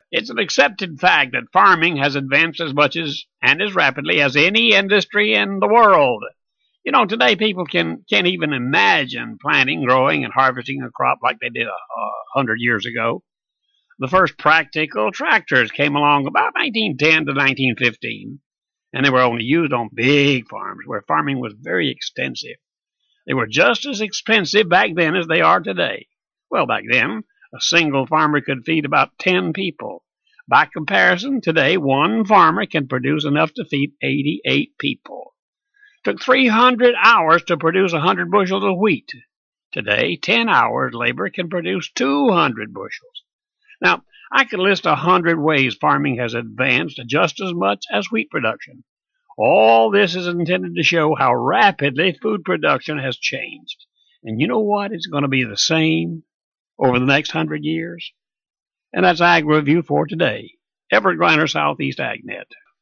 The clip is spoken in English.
It's an accepted fact that farming has advanced as much as and as rapidly as any industry in the world. Today people can't even imagine planting, growing, and harvesting a crop like they did 100 years ago. The first practical tractors came along about 1910 to 1915, and they were only used on big farms where farming was very extensive. They were just as expensive back then as they are today. Well, back then, a single farmer could feed about 10 people. By comparison, today, one farmer can produce enough to feed 88 people. It took 300 hours to produce 100 bushels of wheat. Today, 10 hours labor can produce 200 bushels. Now, I could list 100 ways farming has advanced just as much as wheat production. All this is intended to show how rapidly food production has changed. And you know what? It's going to be the same over the next 100 years. And that's Ag Review for today. Everett Griner, Southeast AgNet.